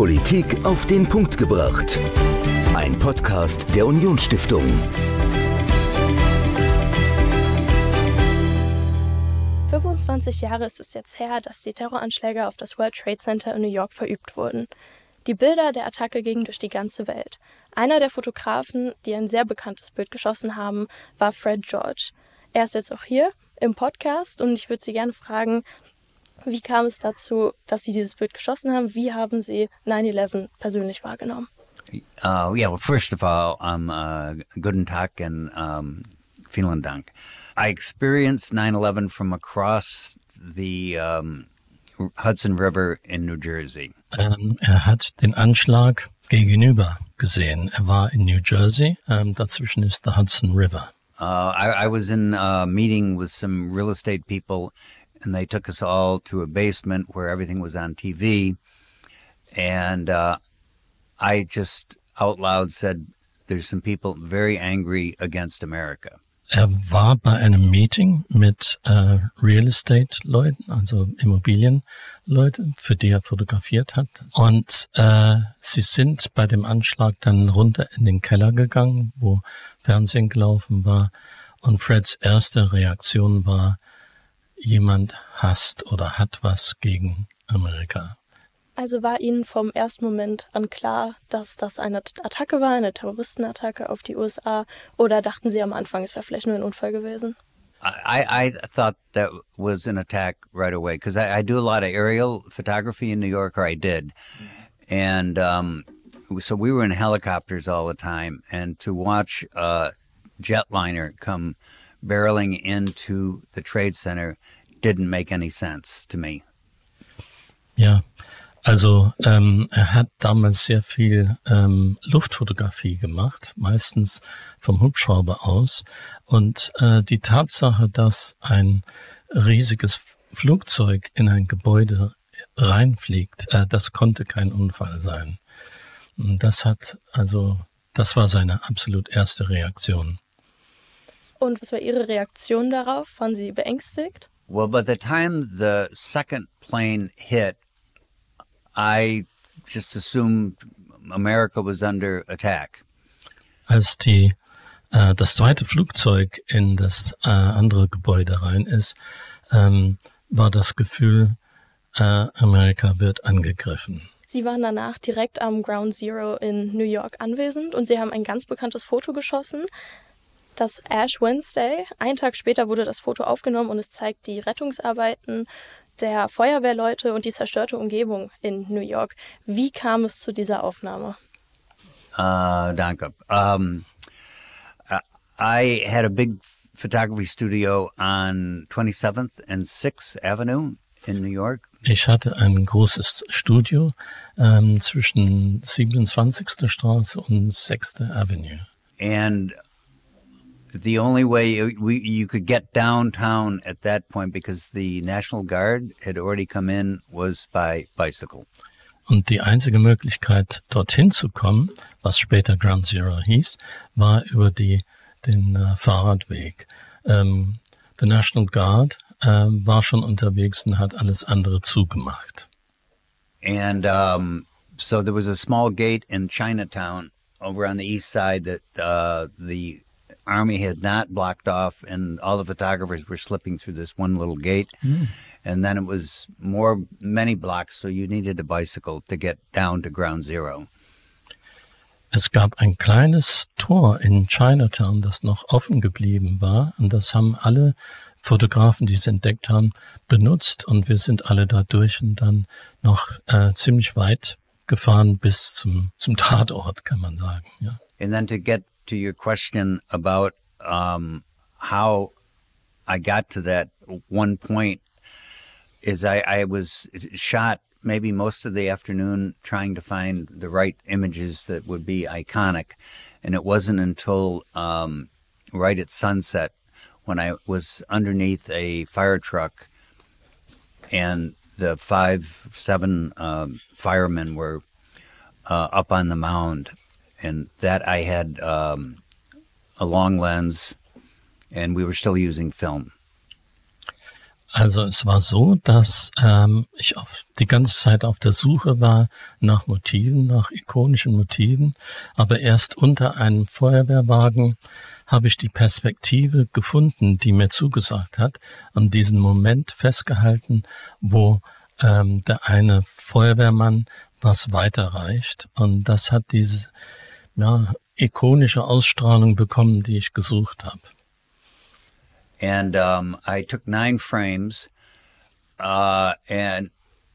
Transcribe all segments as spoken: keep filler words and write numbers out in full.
Politik auf den Punkt gebracht. Ein Podcast der Unionsstiftung. fünfundzwanzig Jahre ist es jetzt her, dass die Terroranschläge auf das World Trade Center in New York verübt wurden. Die Bilder der Attacke gingen durch die ganze Welt. Einer der Fotografen, die ein sehr bekanntes Bild geschossen haben, war Fred George. Er ist jetzt auch hier im Podcast und ich würde Sie gerne fragen, wie kam es dazu, dass Sie dieses Bild geschossen haben? Wie haben Sie nine eleven persönlich wahrgenommen? Uh, yeah, well, first of all, um, uh, guten Tag and um, vielen Dank. I experienced nine eleven from across the um, Hudson River in New Jersey. Ähm, er hat den Anschlag gegenüber gesehen. Er war in New Jersey. Ähm, dazwischen ist der Hudson River. Uh, I, I was in a meeting with some real estate people, and they took us all to a basement where everything was on T V. And uh, I just out loud said, there's some people very angry against America. Er war bei einem Meeting mit äh, Real Estate Leuten, also Immobilienleute, für die er fotografiert hat. Und äh, sie sind bei dem Anschlag dann runter in den Keller gegangen, wo Fernsehen gelaufen war. Und Freds erste Reaktion war, jemand hasst oder hat was gegen Amerika. Also war Ihnen vom ersten Moment an klar, dass das eine Attacke war, eine Terroristenattacke auf die U S A, oder dachten Sie am Anfang, es wäre vielleicht nur ein Unfall gewesen? I, I thought that was an attack right away because I, I do a lot of aerial photography in New York, or I did. And um, so we were in helicopters all the time, and to watch a jetliner come barreling into the Trade Center didn't make any sense to me. Ja, also ähm, er hat damals sehr viel ähm, Luftfotografie gemacht, meistens vom Hubschrauber aus. Und äh, die Tatsache, dass ein riesiges Flugzeug in ein Gebäude reinfliegt, äh, das konnte kein Unfall sein. Und das hat, also, das war seine absolut erste Reaktion. Und was war Ihre Reaktion darauf? Waren Sie beängstigt? Well, by the time the second plane hit, I just assumed America was under attack. Als die äh, das zweite Flugzeug in das äh, andere Gebäude rein ist, ähm, war das Gefühl, äh, Amerika wird angegriffen. Sie waren danach direkt am Ground Zero in New York anwesend und Sie haben ein ganz bekanntes Foto geschossen, das Ash Wednesday. Einen Tag später wurde das Foto aufgenommen und es zeigt die Rettungsarbeiten der Feuerwehrleute und die zerstörte Umgebung in New York. Wie kam es zu dieser Aufnahme? Uh, danke. Um, I had a big photography studio on twenty-seventh and sixth Avenue in New York. Ich hatte ein großes Studio ähm, zwischen siebenundzwanzigster Straße und sechster Avenue. And the only way we, you could get downtown at that point, because the National Guard had already come in, was by bicycle. Und die einzige Möglichkeit, dorthin zu kommen, was später Ground Zero hieß, war über die, den äh, Fahrradweg. Ähm, the National Guard äh, war schon unterwegs und hat alles andere zugemacht. And um, so there was a small gate in Chinatown over on the east side that uh, the Army had not blocked off, and all the photographers were slipping through this one little gate. Mm. And then it was more, many blocks, so you needed a bicycle to get down to Ground Zero. Es gab ein kleines Tor in Chinatown, das noch offen geblieben war, und das haben alle Fotografen, die es entdeckt haben, benutzt, und wir sind alle da durch und dann noch äh, ziemlich weit gefahren bis zum, zum Tatort, kann man sagen. Ja. And then to get to your question about um, how I got to that one point is I, I was shot maybe most of the afternoon trying to find the right images that would be iconic. And it wasn't until um, right at sunset when I was underneath a fire truck and the five, seven um, firemen were uh, up on the mound. And that I had um, a long lens, and we were still using film. Also es war so, dass ähm, ich auf, die ganze Zeit auf der Suche war nach Motiven, nach ikonischen Motiven, aber erst unter einem Feuerwehrwagen habe ich die Perspektive gefunden, die mir zugesagt hat, und diesen Moment festgehalten, wo ähm, der eine Feuerwehrmann was weiterreicht, und das hat diese ja, ikonische Ausstrahlung bekommen, die ich gesucht habe. And um, I took nine frames, uh, and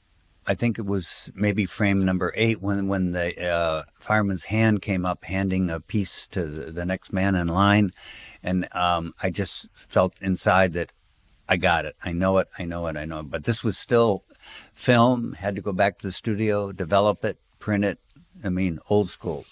I think it was maybe frame number eight when when the uh, fireman's hand came up handing a piece to the, the next man in line, and um, I just felt inside that I got it. I know it. I know it. I know it. But this was still film. Had to go back to the studio, develop it, print it. I mean, old school.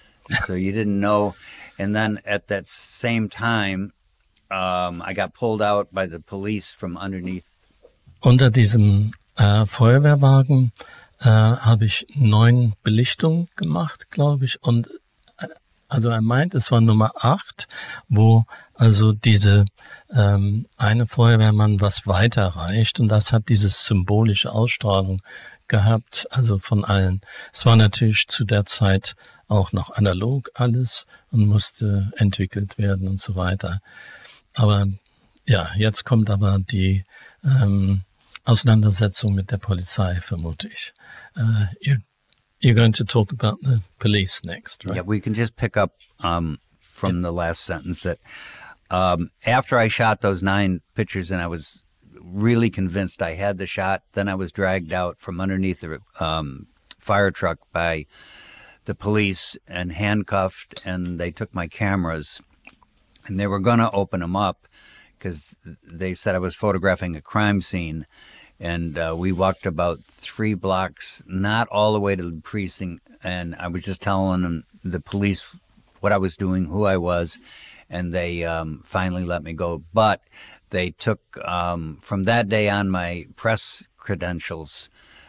So you didn't know. And then at that same time, Um, I got pulled out by the police from underneath. Unter diesem äh, Feuerwehrwagen äh, habe ich neun Belichtungen gemacht, glaube ich. Und äh, also er meint, es war Nummer acht, wo also diese ähm, eine Feuerwehrmann was weiterreicht. Und das hat diese symbolische Ausstrahlung gehabt, also von allen. Es war natürlich zu der Zeit auch noch analog alles und musste entwickelt werden und so weiter. Aber ja, jetzt kommt aber die ähm, Auseinandersetzung mit der Polizei, vermute ich. Uh, you're, you're going to talk about the police next, right? Yeah, we can just pick up um, from yep. the last sentence that um, after I shot those nine pictures and I was really convinced I had the shot, then I was dragged out from underneath the um, fire truck by the police and handcuffed, and they took my cameras. And they were going to open them up because they said I was photographing a crime scene. And uh, we walked about three blocks, not all the way to the precinct. And I was just telling them, the police, what I was doing, who I was. And they um, finally let me go. But they took, um, from that day on, my press credentials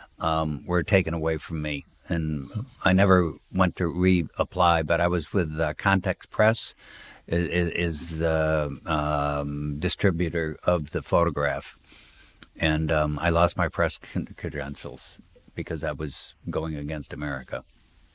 um, were taken away from me. And I never went to reapply, but I was with uh, Context Press. Is, is the um, distributor of the photograph. And um, I lost my press credentials because I was going against America.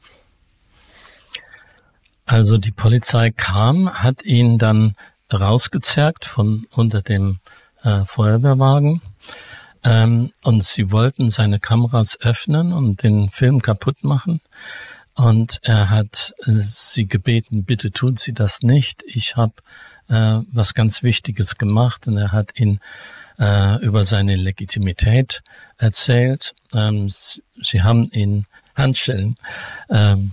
Also die Polizei kam, hat ihn dann rausgezerrt von unter dem äh, Feuerwehrwagen. Ähm, und sie wollten seine Kameras öffnen und den Film kaputt machen. Und er hat sie gebeten, bitte tun Sie das nicht. Ich habe äh, was ganz Wichtiges gemacht. Und er hat ihn äh, über seine Legitimität erzählt. Ähm, sie haben ihn Handschellen. Ähm,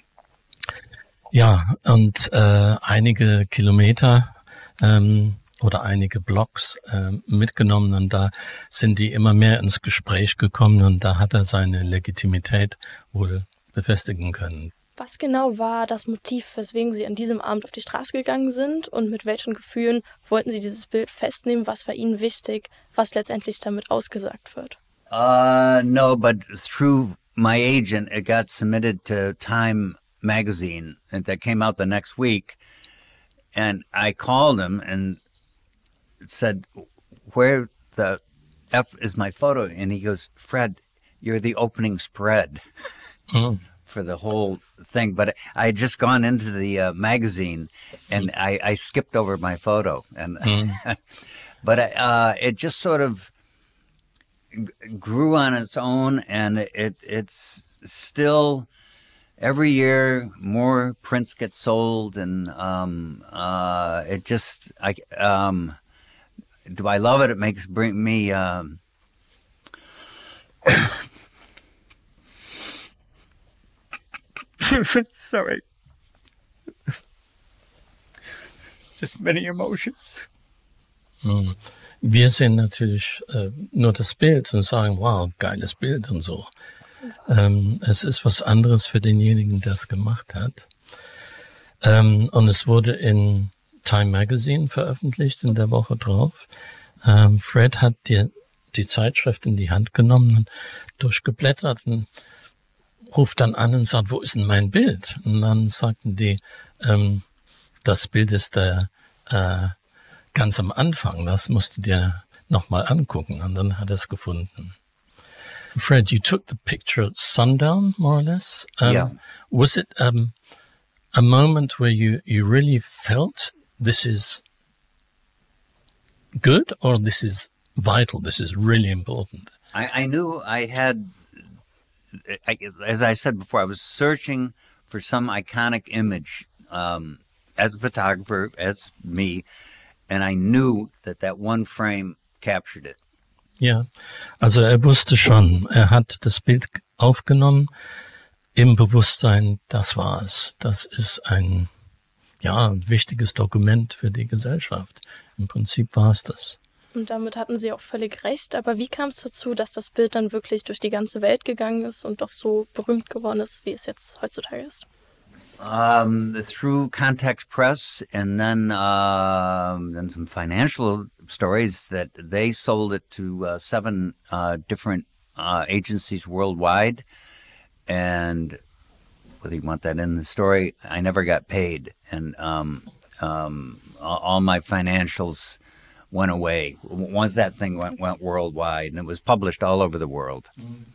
ja, und äh, einige Kilometer ähm, oder einige Blocks äh, mitgenommen. Und da sind die immer mehr ins Gespräch gekommen. Und da hat er seine Legitimität wohl befestigen können. Was genau war das Motiv, weswegen Sie an diesem Abend auf die Straße gegangen sind, und mit welchen Gefühlen wollten Sie dieses Bild festnehmen? Was war Ihnen wichtig, was letztendlich damit ausgesagt wird? Uh, no, but through my agent, it got submitted to Time magazine, and that came out the next week. And I called him and said, where the F is my photo? And he goes, Fred, you're the opening spread. Mm. For the whole thing. But I had just gone into the uh, magazine and mm. I, I skipped over my photo. And mm. But uh, it just sort of g- grew on its own, and it it's still, every year more prints get sold, and um, uh, it just, I, um, do I love it? It makes bring me... Um, Sorry. Just many emotions. Wir sehen natürlich äh, nur das Bild und sagen, wow, geiles Bild und so. Ähm, es ist was anderes für denjenigen, der es gemacht hat. Ähm, und es wurde in Time Magazine veröffentlicht in der Woche drauf. Ähm, Fred hat die, die Zeitschrift in die Hand genommen und durchgeblättert und ruft dann an und sagt, wo ist denn mein Bild? Und dann sagten die, ähm, das Bild ist der, äh, ganz am Anfang, das musst du dir nochmal angucken. Und dann hat er es gefunden. Fred, you took the picture at sundown, more or less. Um, yeah. Was it um, a moment where you, you really felt this is good, or this is vital, this is really important? I, I knew I had, I, as I said before, I was searching for some iconic image um, as a photographer, as me, and I knew that that one frame captured it. Ja, also er wusste schon, er hat das Bild aufgenommen im Bewusstsein, das war es. Das ist ein, ja, ein wichtiges Dokument für die Gesellschaft. Im Prinzip war es das. Und damit hatten Sie auch völlig recht. Aber wie kam es dazu, dass das Bild dann wirklich durch die ganze Welt gegangen ist und doch so berühmt geworden ist, wie es jetzt heutzutage ist? Um, through Context Press, and then uh, then some financial stories that they sold it to uh, seven uh, different uh, agencies worldwide. And whether you want that in the story, I never got paid, and um, um, all my financials went away once that thing went went worldwide, and it was published all over the world.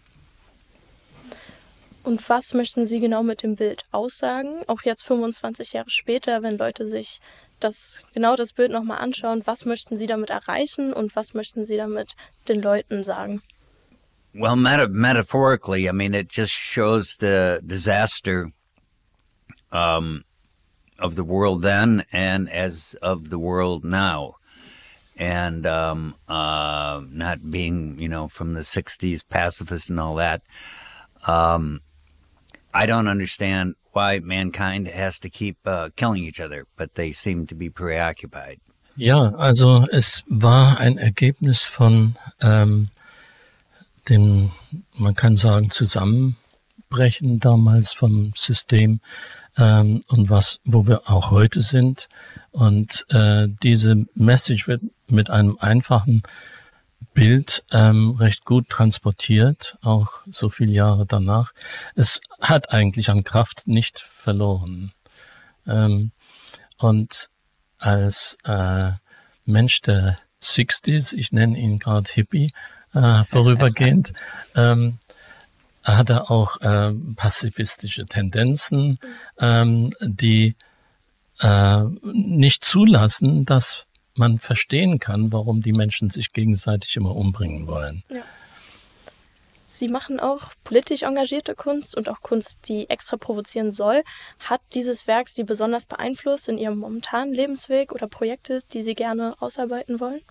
Und was möchten Sie genau mit dem Bild aussagen? Auch jetzt fünfundzwanzig Jahre später, wenn Leute sich das genau das Bild nochmal anschauen, was möchten Sie damit erreichen und was möchten Sie damit den Leuten sagen? Well, meta- metaphorically, I mean, it just shows the disaster um, of the world then and as of the world now. And um, uh, not being, you know, from the sixties, pacifist and all that. Um, I don't understand why mankind has to keep uh, killing each other, but they seem to be preoccupied. Ja, also es war ein Ergebnis von ähm, dem, man kann sagen, Zusammenbrechen damals vom System ähm, und was, wo wir auch heute sind. Und äh, diese Message wird mit einem einfachen Bild ähm, recht gut transportiert, auch so viele Jahre danach. Es hat eigentlich an Kraft nicht verloren. Ähm, und als äh, Mensch der sechziger, ich nenne ihn gerade Hippie, äh, vorübergehend, ähm, hat er auch ähm, pazifistische Tendenzen, ähm, die äh, nicht zulassen, dass man verstehen kann, warum die Menschen sich gegenseitig immer umbringen wollen. Ja. Sie machen auch politisch engagierte Kunst und auch Kunst, die extra provozieren soll. Hat dieses Werk Sie besonders beeinflusst in Ihrem momentanen Lebensweg oder Projekte, die Sie gerne ausarbeiten wollen?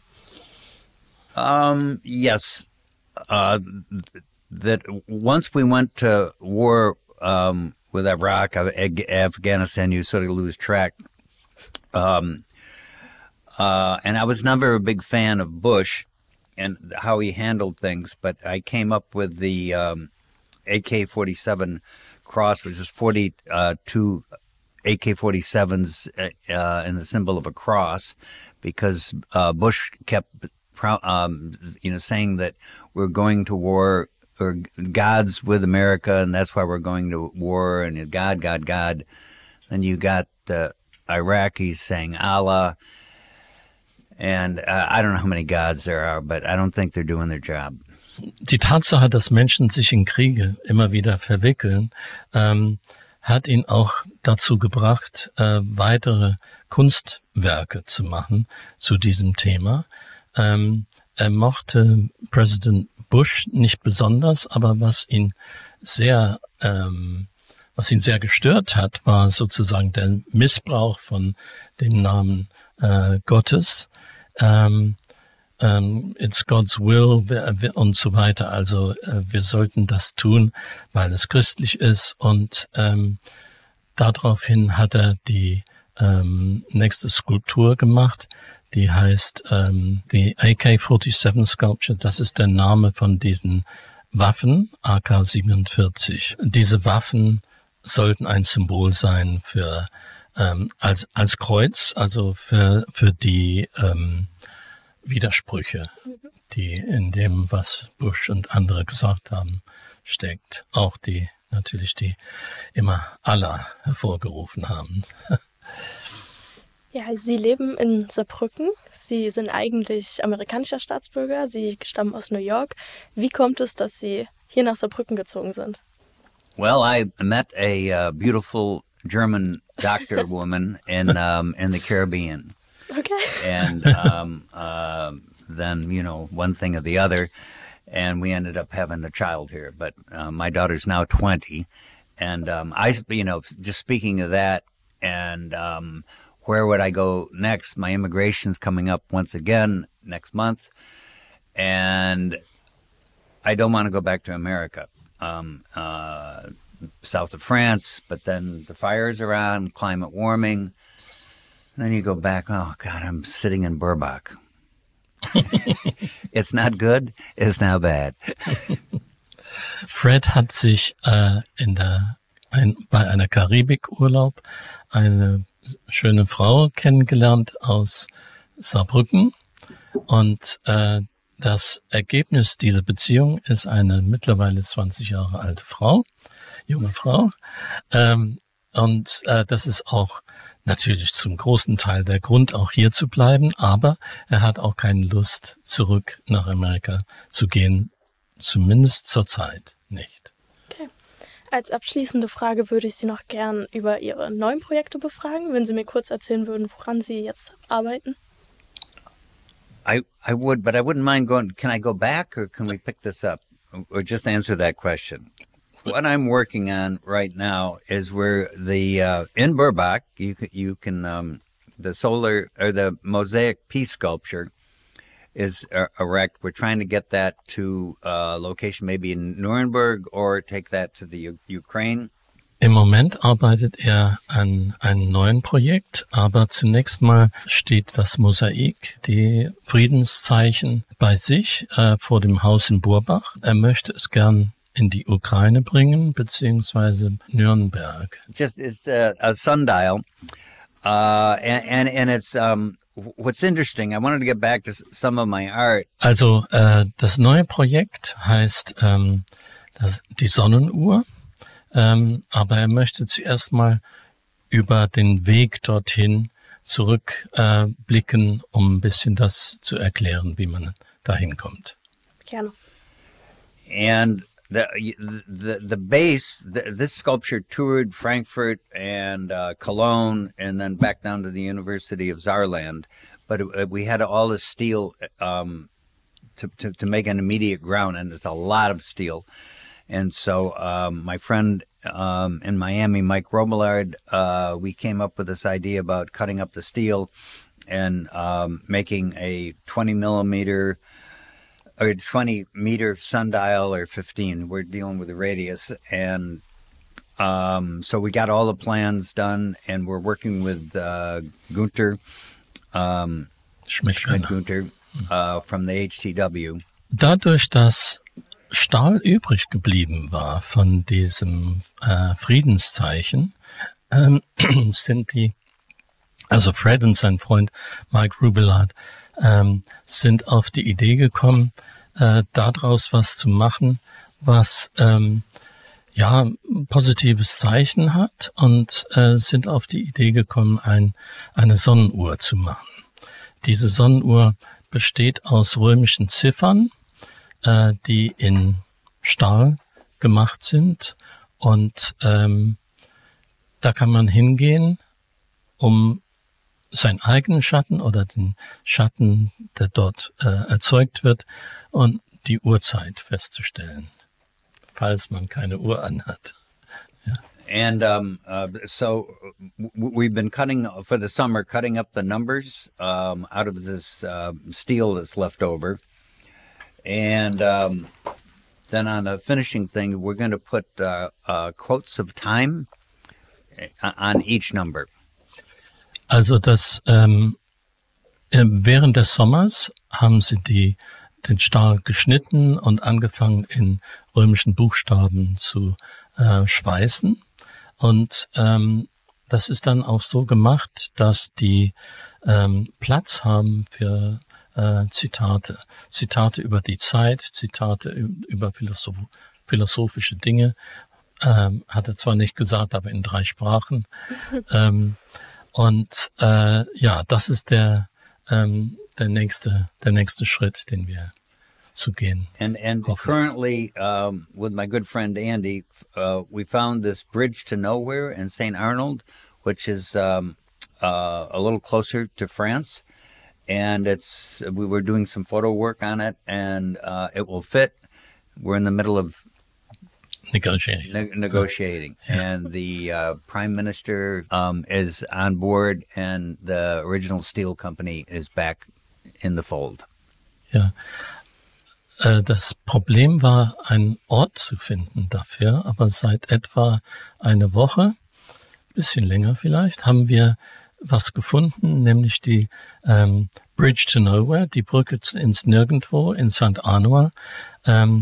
Um, yes. Uh, that once we went to war um, with Iraq, Afghanistan, you sort of lose track. Um, Uh, and I was never a big fan of Bush and how he handled things, but I came up with the um, A K forty-seven cross, which is forty-two A K forty-sevens uh, in the symbol of a cross, because uh, Bush kept, um, you know, saying that we're going to war, or God's with America, and that's why we're going to war, and God, God, God. Then you got the Iraqis saying Allah. And uh, I don't know how many gods there are, but I don't think they're doing their job. Die Tatsache, dass Menschen sich in Kriege immer wieder verwickeln, ähm, hat ihn auch dazu gebracht, äh, weitere Kunstwerke zu machen zu diesem Thema. Ähm, er mochte Präsident Bush nicht besonders, aber was ihn sehr, ähm, was ihn sehr gestört hat, war sozusagen der Missbrauch von dem Namen äh, Gottes. Um, um, it's God's will und so weiter. Also uh, wir sollten das tun, weil es christlich ist. Und um, daraufhin hat er die um, nächste Skulptur gemacht, die heißt um, die A K forty-seven Sculpture. Das ist der Name von diesen Waffen, A K siebenundvierzig. Diese Waffen sollten ein Symbol sein für Ähm, als als Kreuz, also für für die ähm, Widersprüche, die in dem, was Bush und andere gesagt haben, steckt. Auch die natürlich die immer Allah hervorgerufen haben. Ja, Sie leben in Saarbrücken. Sie sind eigentlich amerikanischer Staatsbürger. Sie stammen aus New York. Wie kommt es, dass Sie hier nach Saarbrücken gezogen sind? Well, I met a uh, beautiful German doctor woman in um, in the Caribbean. Okay. And um, uh, then, you know, one thing or the other, and we ended up having a child here. But uh, my daughter's now twenty. And um, I, you know, just speaking of that, and um, where would I go next? My immigration's coming up once again next month, and I don't want to go back to America, um, uh, south of France. But then the fires are on, climate warming. And then you go back. Oh God, I'm sitting in Burbach. It's not good. It's not bad. Fred hat sich äh, in der ein, bei einer Karibikurlaub eine schöne Frau kennengelernt aus Saarbrücken und äh, das Ergebnis dieser Beziehung ist eine mittlerweile zwanzig Jahre alte Frau, junge Frau, ähm, und äh, das ist auch natürlich zum großen Teil der Grund, auch hier zu bleiben, aber er hat auch keine Lust, zurück nach Amerika zu gehen, zumindest zurzeit nicht. Okay. Als abschließende Frage würde ich Sie noch gern über Ihre neuen Projekte befragen, wenn Sie mir kurz erzählen würden, woran Sie jetzt arbeiten. I I would, but I wouldn't mind going. Can I go back, or can we pick this up, or just answer that question? What I'm working on right now is where the uh, in Burbach you can, you can um, the solar or the mosaic peace sculpture is uh, erect. We're trying to get that to a location maybe in Nuremberg or take that to the U- Ukraine. Im Moment arbeitet er an einem neuen Projekt, aber zunächst mal steht das Mosaik, die Friedenszeichen, bei sich äh, vor dem Haus in Burbach. Er möchte es gern in die Ukraine bringen, beziehungsweise Nürnberg. Just it's a, a sundial, uh, and, and and it's um. What's interesting, I wanted to get back to some of my art. Also äh, das neue Projekt heißt ähm, das, die Sonnenuhr, ähm, aber er möchte zuerst mal über den Weg dorthin zurückblicken, äh, blicken, um ein bisschen das zu erklären, wie man dahin kommt. Gerne. And the the the base, the, this sculpture toured Frankfurt and uh, Cologne, and then back down to the University of Saarland. But it, we had all this steel um, to, to to make an immediate ground, and there's a lot of steel. And so um, my friend um, in Miami, Mike Robillard, uh, we came up with this idea about cutting up the steel and um, making a twenty millimeter. Or twenty meter sundial, or fifteen. We're dealing with the radius, and um, so we got all the plans done, and we're working with uh, Gunther um, Schmidt-Gunther uh, from the H T W. Dadurch, dass Stahl übrig geblieben war von diesem äh, Friedenszeichen, ähm, sind die, also Fred und sein Freund Mike Rubillard, ähm, sind auf die Idee gekommen, äh, daraus was zu machen, was ähm, ja ein positives Zeichen hat, und äh, sind auf die Idee gekommen, ein, eine Sonnenuhr zu machen. Diese Sonnenuhr besteht aus römischen Ziffern, äh, die in Stahl gemacht sind, und ähm, da kann man hingehen, um seinen eigenen Schatten oder den Schatten, der dort äh, erzeugt wird, und die Uhrzeit festzustellen, falls man keine Uhr anhat. Ja. And um, uh, so w- we've been cutting for the summer, cutting up the numbers um, out of this uh, steel that's left over, and um, then on the finishing thing, we're going to put uh, uh, quotes of time on each number. Also das ähm, während des Sommers haben sie die den Stahl geschnitten und angefangen in römischen Buchstaben zu äh, schweißen, und ähm, das ist dann auch so gemacht, dass die ähm, Platz haben für äh, Zitate, Zitate über die Zeit, Zitate über philosoph- philosophische Dinge, ähm, hat er zwar nicht gesagt, aber in drei Sprachen. ähm, Und äh, ja, das ist der ähm, der nächste der nächste Schritt, den wir zu gehen. And and hoffen. currently, um, with my good friend Andy, uh, we found this bridge to nowhere in Saint Arnold, which is um, uh, a little closer to France. And it's we were doing some photo work on it, and uh, it will fit. We're in the middle of negotiating, ne- negotiating, yeah. and the uh, Prime Minister um, is on board, and the original steel company is back in the fold. Ja, äh, das Problem war, einen Ort zu finden dafür, aber seit etwa eine Woche, bisschen länger vielleicht, haben wir was gefunden, nämlich die ähm, Bridge to Nowhere, die Brücke ins Nirgendwo in Saint Arnold. Ähm,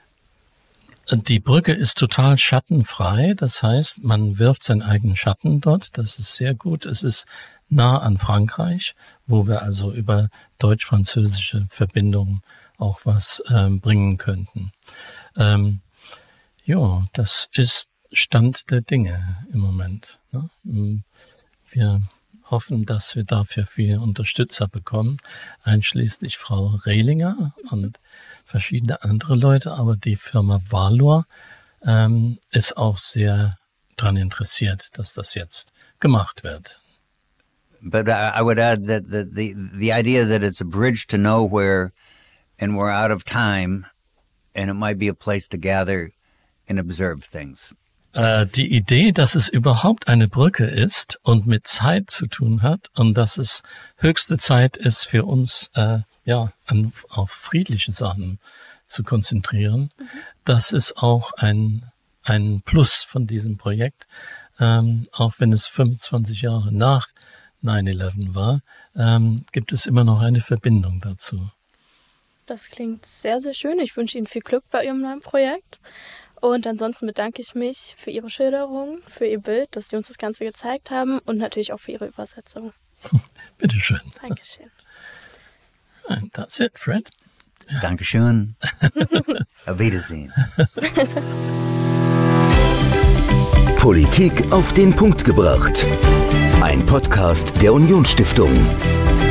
die Brücke ist total schattenfrei, das heißt, man wirft seinen eigenen Schatten dort, das ist sehr gut. Es ist nah an Frankreich, wo wir also über deutsch-französische Verbindungen auch was ähm, bringen könnten. Ähm, ja, das ist Stand der Dinge im Moment. Ne? Wir hoffen, dass wir dafür viele Unterstützer bekommen, einschließlich Frau Rehlinger und verschiedene andere Leute, aber die Firma Valor ähm, ist auch sehr daran interessiert, dass das jetzt gemacht wird. But I, I would add that the, the the idea that it's a bridge to nowhere and we're out of time and it might be a place to gather and observe things. Die Idee, dass es überhaupt eine Brücke ist und mit Zeit zu tun hat und dass es höchste Zeit ist für uns, äh, ja, an, auf friedliche Sachen zu konzentrieren, mhm. das ist auch ein, ein Plus von diesem Projekt, ähm, auch wenn es fünfundzwanzig Jahre nach nine eleven war, ähm, gibt es immer noch eine Verbindung dazu. Das klingt sehr, sehr schön. Ich wünsche Ihnen viel Glück bei Ihrem neuen Projekt. Und ansonsten bedanke ich mich für Ihre Schilderung, für Ihr Bild, dass Sie uns das Ganze gezeigt haben und natürlich auch für Ihre Übersetzung. Bitteschön. Dankeschön. And that's it, Fred. Dankeschön. Auf Wiedersehen. Politik auf den Punkt gebracht. Ein Podcast der Unionsstiftung.